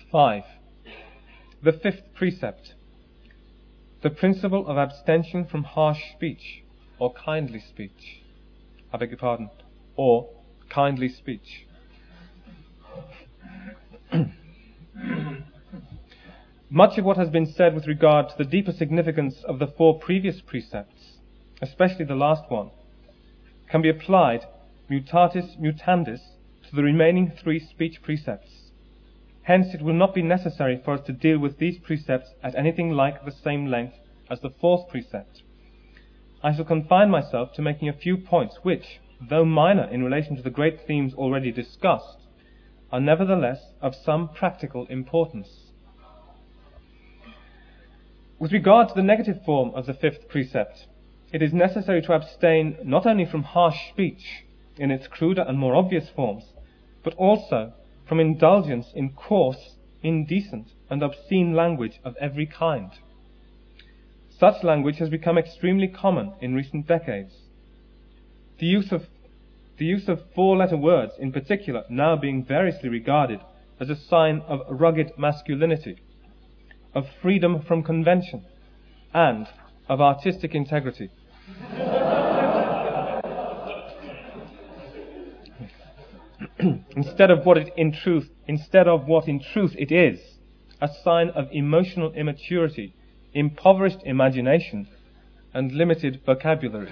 5. The fifth precept. The principle of abstention from harsh speech, or kindly speech. Or kindly speech. Much of what has been said with regard to the deeper significance of the four previous precepts, especially the last one, can be applied mutatis mutandis to the remaining three speech precepts. Hence it will not be necessary for us to deal with these precepts at anything like the same length as the fourth precept. I shall confine myself to making a few points which, though minor in relation to the great themes already discussed, are nevertheless of some practical importance. With regard to the negative form of the fifth precept, it is necessary to abstain not only from harsh speech in its cruder and more obvious forms, but also from indulgence in coarse, indecent, and obscene language of every kind. Such language has become extremely common in recent decades. The use of four-letter words in particular now being variously regarded as a sign of rugged masculinity, of freedom from convention, and of artistic integrity. Instead of what in truth it is, a sign of emotional immaturity, impoverished imagination, and limited vocabulary.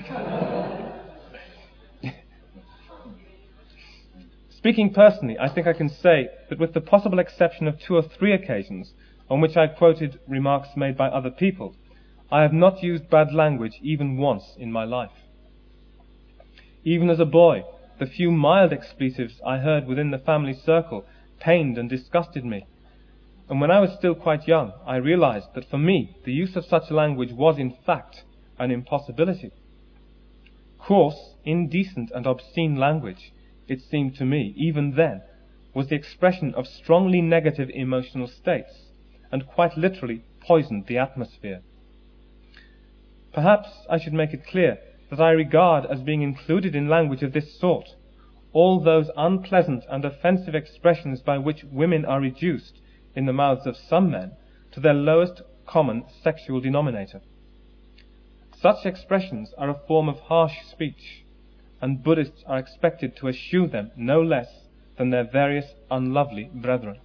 Speaking personally, I think I can say that with the possible exception of 2 or 3 occasions on which I quoted remarks made by other people, I have not used bad language even once in my life. Even as a boy, the few mild expletives I heard within the family circle pained and disgusted me, and when I was still quite young, I realized that for me the use of such language was in fact an impossibility. Coarse, indecent, and obscene language, it seemed to me, even then, was the expression of strongly negative emotional states, and quite literally poisoned the atmosphere. Perhaps I should make it clear that I regard as being included in language of this sort all those unpleasant and offensive expressions by which women are reduced, in the mouths of some men, to their lowest common sexual denominator. Such expressions are a form of harsh speech, and Buddhists are expected to eschew them no less than their various unlovely brethren.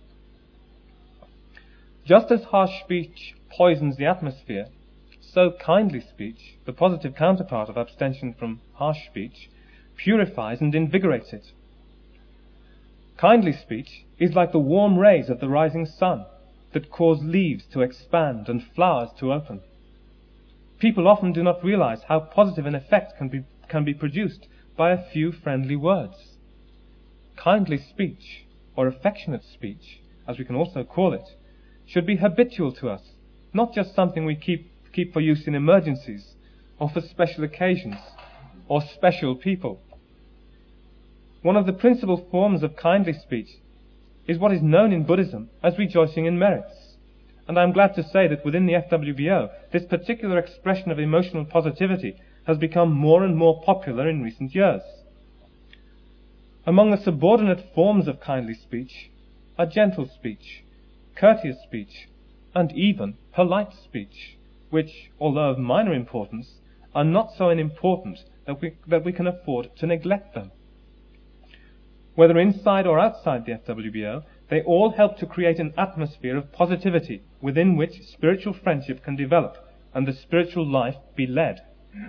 Just as harsh speech poisons the atmosphere, so kindly speech, the positive counterpart of abstention from harsh speech, purifies and invigorates it. Kindly speech is like the warm rays of the rising sun that cause leaves to expand and flowers to open. People often do not realize how positive an effect can be produced by a few friendly words. Kindly speech, or affectionate speech, as we can also call it, should be habitual to us, not just something we keep for use in emergencies, or for special occasions, or special people. One of the principal forms of kindly speech is what is known in Buddhism as rejoicing in merits, and I am glad to say that within the FWBO, this particular expression of emotional positivity has become more and more popular in recent years. Among the subordinate forms of kindly speech are gentle speech, courteous speech, and even polite speech, which, although of minor importance, are not so unimportant that we can afford to neglect them. Whether inside or outside the FWBO, they all help to create an atmosphere of positivity within which spiritual friendship can develop and the spiritual life be led.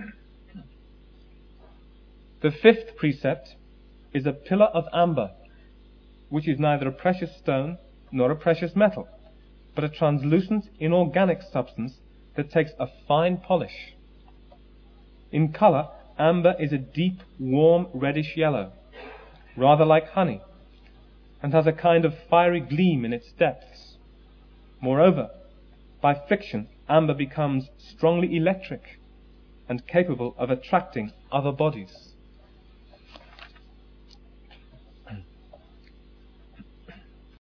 The fifth precept is a pillar of amber, which is neither a precious stone nor a precious metal, but a translucent inorganic substance that takes a fine polish. In color, amber is a deep, warm, reddish yellow, rather like honey, and has a kind of fiery gleam in its depths. Moreover, by friction, amber becomes strongly electric and capable of attracting other bodies.